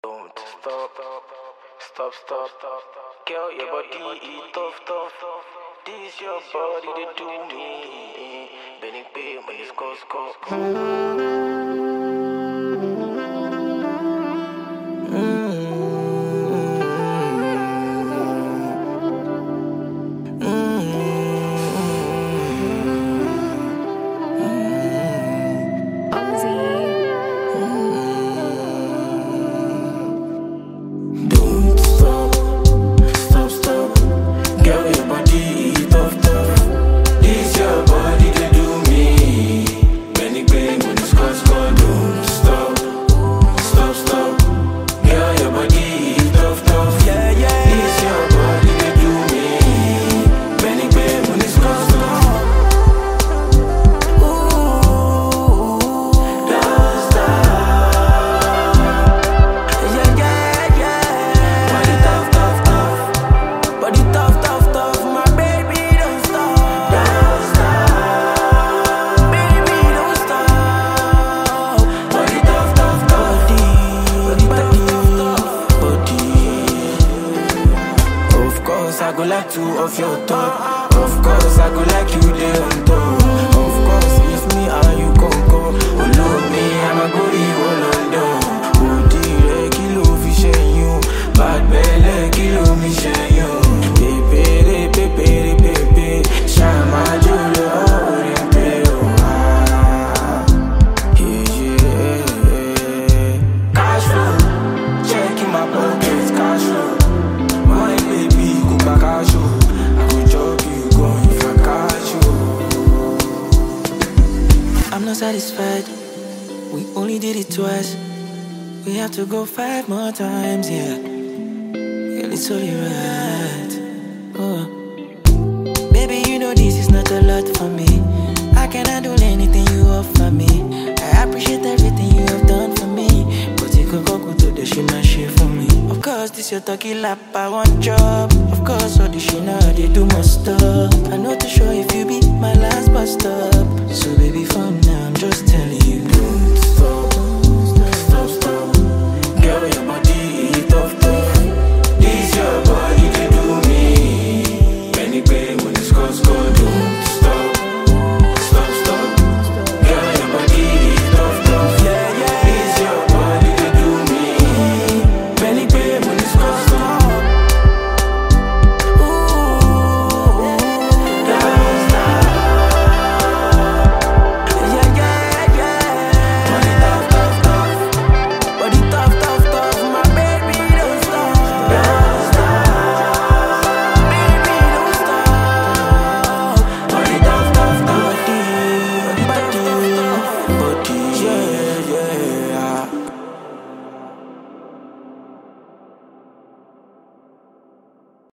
Don't stop. Girl, your body is tough. This your body, they do me. Benny pay when it's go. I go like two of your top. Of course, I go like you there on top. Of course, if me and you come go, follow me, I'ma go you all London. Oh dear, kilo fish and you, bad belly, kilo me share you. Pepe, shama jolo, oriente, yeah. Cash flow, checking my pockets, cash flow. My baby, go back I go chop you, go if I catch you. I'm not satisfied. We only did it twice. We have to go 5 more times, yeah. Girl, it's only right. Oh, baby, you know this is not a lot for me. I can handle anything you offer me. I appreciate everything you have done for me. But you could go to the shit, my shit for me. Of course, this your talkie lap, I want job. Of course, all the shit now they do must stop. I know to show if you be my last bus stop. So baby, for now, I'm just telling you.